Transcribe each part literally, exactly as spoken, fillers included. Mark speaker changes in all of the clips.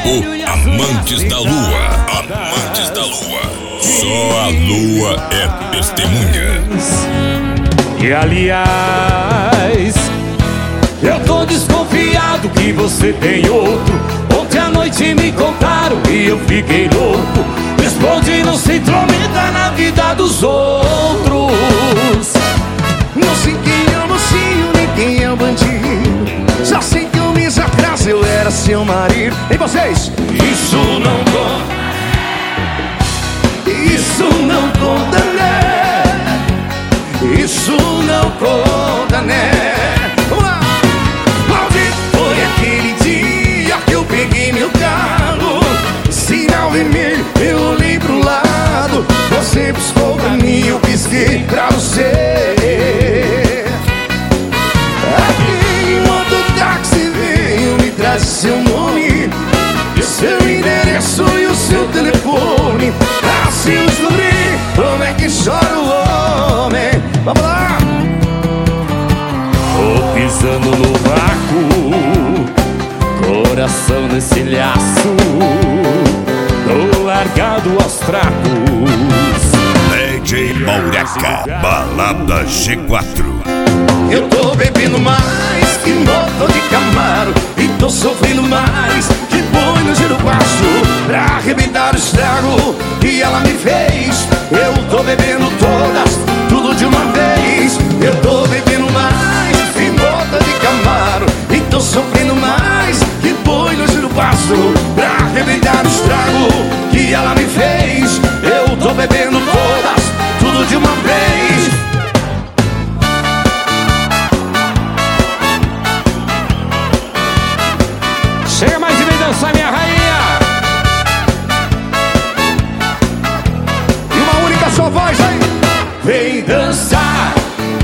Speaker 1: O Amantes da Lua. Amantes da Lua. Só a lua é testemunha.
Speaker 2: E aliás, eu tô desconfiado que você tem outro. Ontem à noite me contaram e eu fiquei louco. Responde, não se intrometa na vida dos outros.
Speaker 3: Não sei quem é o mocinho, nem quem é o bandido. Só sei que um mês atrás eu era seu marido. E vocês?
Speaker 2: Isso não conta.
Speaker 3: Isso não conta, né? Isso não conta, né? Onde foi aquele dia que eu peguei meu carro? Sinal vermelho, eu olhei pro lado. Você piscou pra mim, eu pisquei pra você. Aquele mototáxi veio me trazer seu nome, seu endereço e o seu telefone. Assim eu descobri como é que chora o homem. Vamos lá!
Speaker 2: Tô pisando no vácuo, coração nesse laço, tô largado aos trapos.
Speaker 1: D J Maureca, Balada G quatro.
Speaker 3: Eu tô bebendo mais que moto de Camaro, e tô sofrendo mais que boi no giro baixo, pra arrebentar o estrago que ela me fez. Eu tô bebendo todas, tudo de uma vez. Eu tô bebendo mais que moto de Camaro, e tô sofrendo mais que boi no giro baixo, pra arrebentar o estrago que ela me fez. Eu tô bebendo todas, tudo de uma vez.
Speaker 2: Chega mais e vem dançar, minha rainha.
Speaker 3: E uma única só voz aí.
Speaker 2: Vem dançar,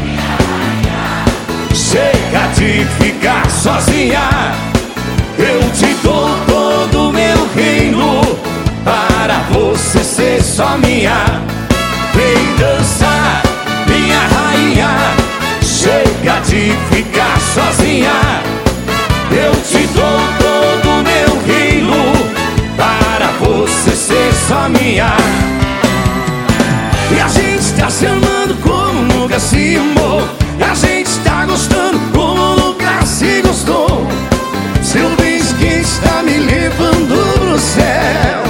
Speaker 2: chega de ficar sozinha. Eu te dou todo o meu reino para você ser só minha. Vem dançar, minha rainha, chega de ficar sozinha. Eu te dou todo o meu reino para você ser só minha.
Speaker 3: E a gente tá se amando como nunca se amou. A gente tá gostando como nunca se gostou. Seu beijo que está me levando pro céu.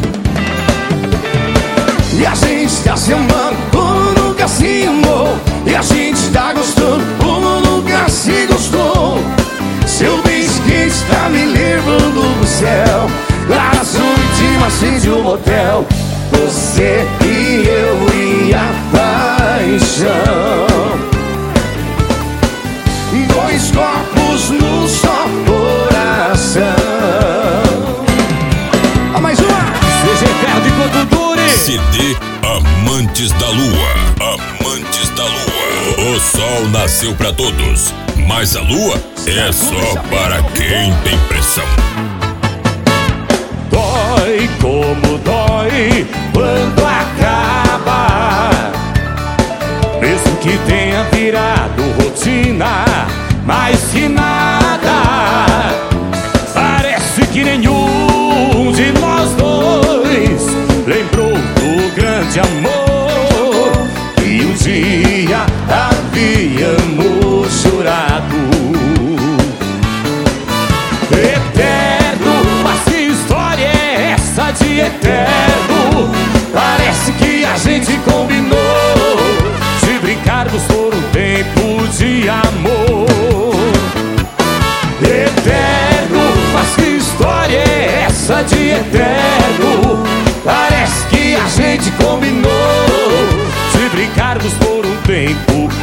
Speaker 3: E a gente tá se amando como nunca se amou. E a gente tá gostando como nunca se gostou. Seu beijo que está me levando pro céu. Lá na sua última acende o motel. Você e eu e a paixão. Dois corpos no só coração. Ah, mais uma!
Speaker 2: Seja eterno enquanto dure.
Speaker 1: C D Amantes da Lua. Amantes da Lua. O sol nasceu pra todos, mas a lua é só para quem tem pressão.
Speaker 2: Dói como dói quando acaba, mesmo que tenha virado rotina, mais que nada. Parece que nenhum de nós dois lembrou do grande amor que um dia havíamos jurado. Eterno, mas que história é essa de eterno? Parece que a gente combinou de brincarmos por um tempo de amor. Eterno, mas que história é essa de eterno? Parece que a gente combinou de brincarmos por um tempo